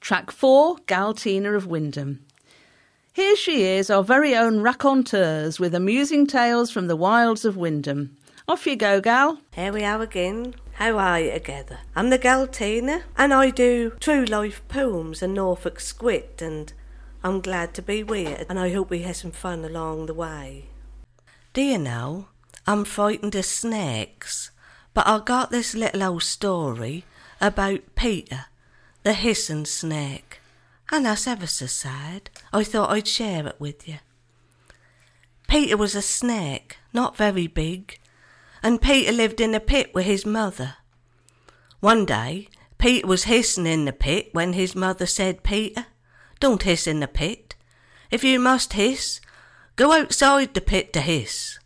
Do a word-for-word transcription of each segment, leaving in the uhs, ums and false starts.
Track four, Galtina of Wyndham. Here she is, our very own raconteuse, with amusing tales from the wilds of Wyndham. Off you go, Gal. Here we are again. How are you together? I'm the Galtina, and I do true life poems and Norfolk squit, and I'm glad to be with you, and I hope we have some fun along the way. Do you know, I'm frightened of snakes, but I got this little old story about Peter, the hissing snake, and that's ever so sad. I thought I'd share it with you. Peter was a snake, not very big, and Peter lived in a pit with his mother. One day, Peter was hissing in the pit when his mother said, "Peter, don't hiss in the pit. If you must hiss, go outside the pit to hiss."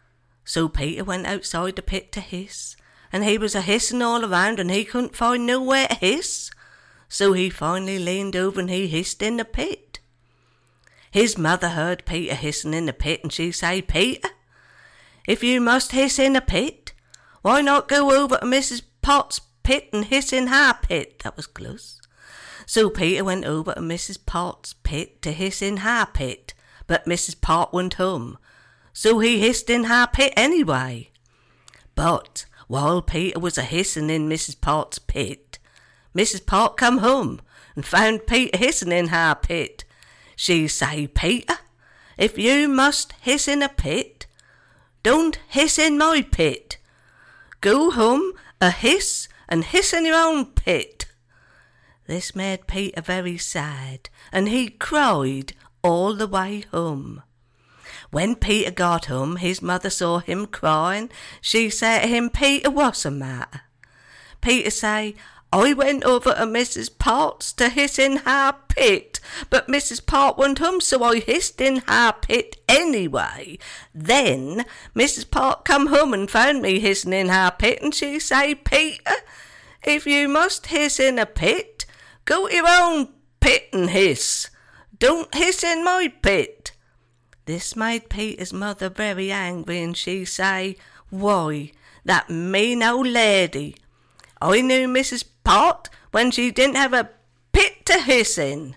So Peter went outside the pit to hiss, and he was a hissing all around and he couldn't find nowhere to hiss. So he finally leaned over and he hissed in the pit. His mother heard Peter hissing in the pit, and she said, "Peter, if you must hiss in the pit, why not go over to Missus Potts' pit and hiss in her pit?" That was close. So Peter went over to Missus Potts' pit to hiss in her pit, but Missus Pot wouldn't hum, so he hissed in her pit anyway. But while Peter was a hissing in Missus Potts' pit, Missus Pot come home and found Peter hissing in her pit. She say, "Peter, if you must hiss in a pit, don't hiss in my pit. Go home a hiss and hiss in your own pit." This made Peter very sad, and he cried all the way home. When Peter got home, his mother saw him crying. She said to him, "Peter, what's the matter?" Peter say, "I went over to Missus Potts to hiss in her pit, but Missus Pot wouldn't hum, so I hissed in her pit anyway. Then Missus Pot come home and found me hissing in her pit, and she say, 'Peter, if you must hiss in a pit, go to your own pit and hiss. Don't hiss in my pit.'" This made Peter's mother very angry, and she say, "Why, that mean old lady. I knew Missus Pot when she didn't have a pit to hiss in."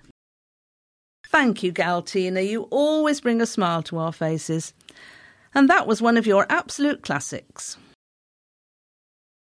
Thank you, Galtina. You always bring a smile to our faces. And that was one of your absolute classics.